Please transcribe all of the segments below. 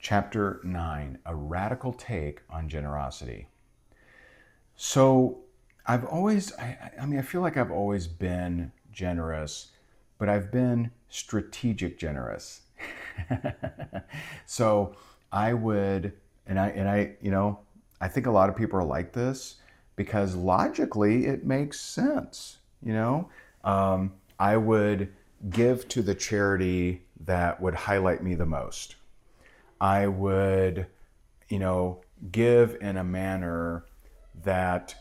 Chapter 9, A Radical Take on Generosity. So I feel like I've always been generous, but I've been strategic generous. So I would, I think a lot of people are like this because logically it makes sense. I would give to the charity that would highlight me the most. I would, you know, give in a manner that,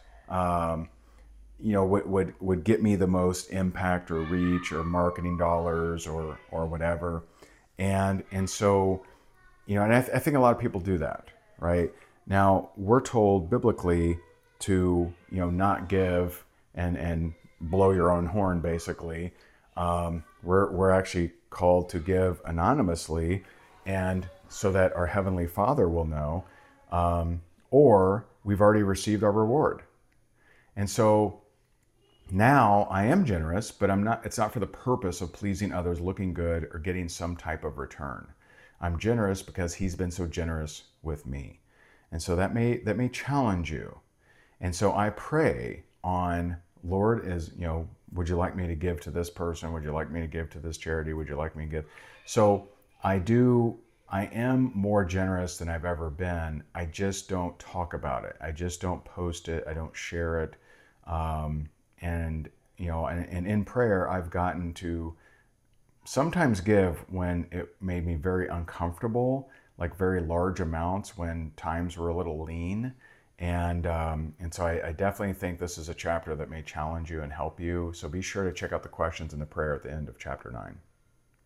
would get me the most impact or reach or marketing dollars or whatever. And so, I think a lot of people do that, right? Now, we're told biblically to, not give and blow your own horn, basically. We're actually called to give anonymously, and so that our Heavenly Father will know, or we've already received our reward. And so now I am generous, but it's not for the purpose of pleasing others, looking good, or getting some type of return. I'm generous because He's been so generous with me. And so that may challenge you. And so I pray on, Lord, would you like me to give to this person? Would you like me to give to this charity? Would you like me to give? So I am more generous than I've ever been. I just don't talk about it. I just don't post it. I don't share it. And in prayer, I've gotten to sometimes give when it made me very uncomfortable, like very large amounts when times were a little lean. And so I definitely think this is a chapter that may challenge you and help you. So be sure to check out the questions and the prayer at the end of chapter 9.